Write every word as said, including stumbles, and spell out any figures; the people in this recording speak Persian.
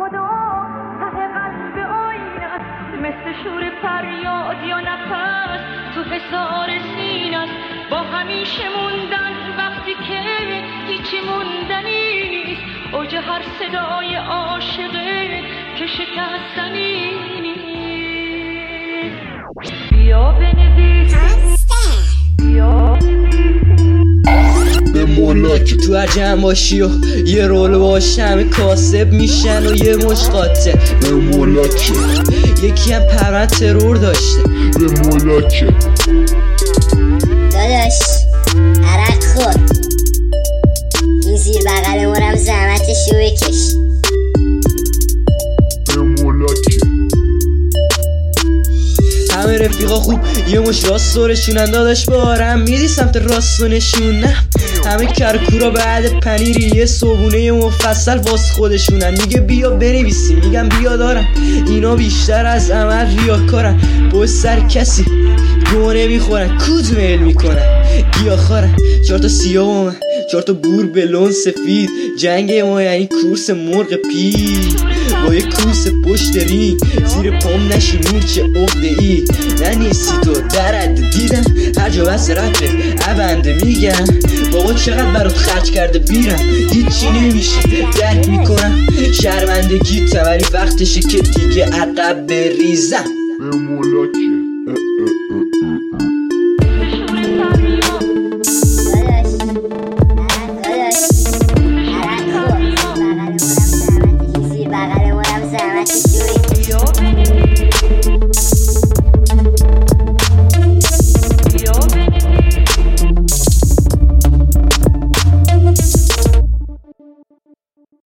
خدا ته قلب آینه است، مثل شور فریاد یا نفس تو حصار سینه است. با همیشه موندن وقتی که هیچی موندنی نیست، اوج هر صدای عاشقه که شکستنی نیست. بیا بنویس بیا به مولا که تو عجم باشی و یه رول باش، همه کاسب میشن و یه مش قاطع. به مولا که یکی هم پرند ترور داشته. به مولا که داداش عرق خور، این زیر بغل مارم زحمتشو بکش. به مولا که همه رفیقا خوب یه مش راست سرشونن، داداش بارم میدی سمت راست و نشونم. همه کرکورا بعد پنیری یه صبونه مفصل واس خودشونن. میگه بیا بنویسی، میگم بیا دارم. اینا بیشتر از عمل ریاکارن، پشت سر کسی گوه نمیخورن، کود میل میکنن، گیاهخوارن. چهار تا سیاه و من چهار تا بور بلون سفید، جنگ ما یعنی کورس مرغ پیر. با یه کوس پشت رینگ زیر پام نشی نور چه عقده ای. نه نیستی تو درد دیدم هر جا بس رفته عبنده. میگم بابا چقدر برات خرج کرده بیرم، هیچی نمیشه درک میکنم شرمندگی تا، ولی وقتشه که دیگه عقب بریزم. به مولا که زیر بغل مارم زحمتشو